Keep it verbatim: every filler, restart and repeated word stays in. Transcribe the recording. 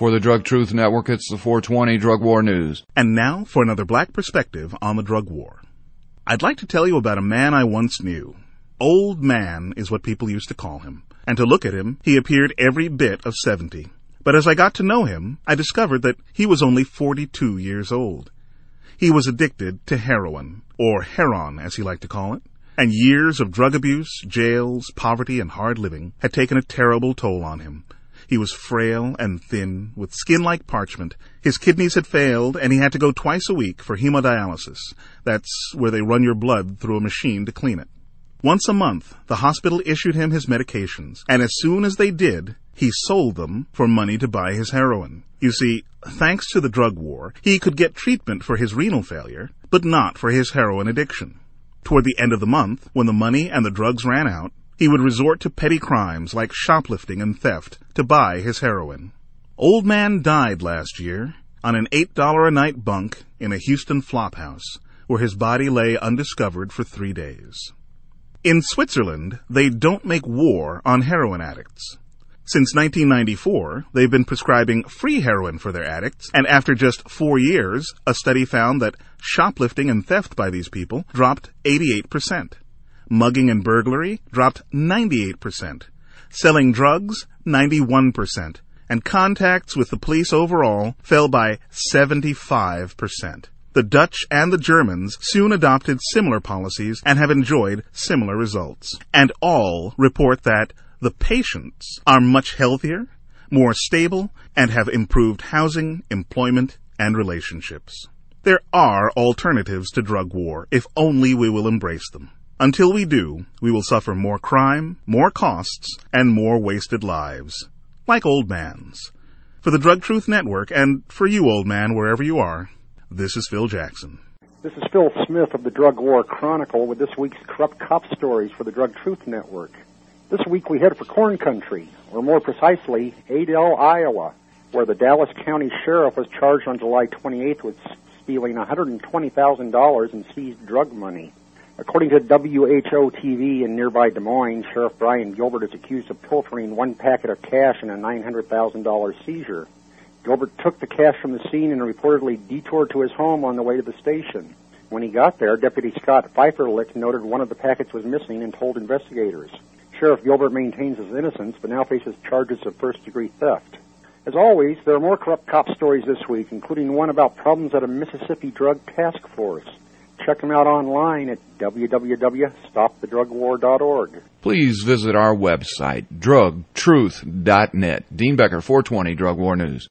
For the Drug Truth Network, it's the four twenty Drug War News. And now for another black perspective on the drug war. I'd like to tell you about a man I once knew. Old Man is what people used to call him. And to look at him, he appeared every bit of seventy. But as I got to know him, I discovered that he was only forty-two years old. He was addicted to heroin, or heron as he liked to call it. And years of drug abuse, jails, poverty, and hard living had taken a terrible toll on him. He was frail and thin, with skin like parchment. His kidneys had failed, and he had to go twice a week for hemodialysis. That's where they run your blood through a machine to clean it. Once a month, the hospital issued him his medications, and as soon as they did, he sold them for money to buy his heroin. You see, thanks to the drug war, he could get treatment for his renal failure, but not for his heroin addiction. Toward the end of the month, when the money and the drugs ran out, he would resort to petty crimes like shoplifting and theft to buy his heroin. Old Man died last year on an eight dollars a night bunk in a Houston flophouse, where his body lay undiscovered for three days. In Switzerland, they don't make war on heroin addicts. Since nineteen ninety-four, they've been prescribing free heroin for their addicts, and after just four years, a study found that shoplifting and theft by these people dropped eighty-eight percent. Mugging and burglary dropped ninety-eight percent. Selling drugs, ninety-one percent. And contacts with the police overall fell by seventy-five percent. The Dutch and the Germans soon adopted similar policies and have enjoyed similar results. And all report that the patients are much healthier, more stable, and have improved housing, employment, and relationships. There are alternatives to drug war if only we will embrace them. Until we do, we will suffer more crime, more costs, and more wasted lives. Like Old Man's. For the Drug Truth Network, and for you, Old Man, wherever you are, this is Phil Jackson. This is Phil Smith of the Drug War Chronicle with this week's Corrupt Cop Stories for the Drug Truth Network. This week we head for Corn Country, or more precisely, Adel, Iowa, where the Dallas County Sheriff was charged on July twenty-eighth with stealing one hundred twenty thousand dollars in seized drug money. According to W H O T V in nearby Des Moines, Sheriff Brian Gilbert is accused of pilfering one packet of cash in a nine hundred thousand dollars seizure. Gilbert took the cash from the scene and reportedly detoured to his home on the way to the station. When he got there, Deputy Scott Pfeifferlich noted one of the packets was missing and told investigators. Sheriff Gilbert maintains his innocence, but now faces charges of first-degree theft. As always, there are more corrupt cop stories this week, including one about problems at a Mississippi drug task force. Check them out online at w w w dot stop the drug war dot org. Please visit our website, drug truth dot net. Dean Becker, four twenty Drug War News.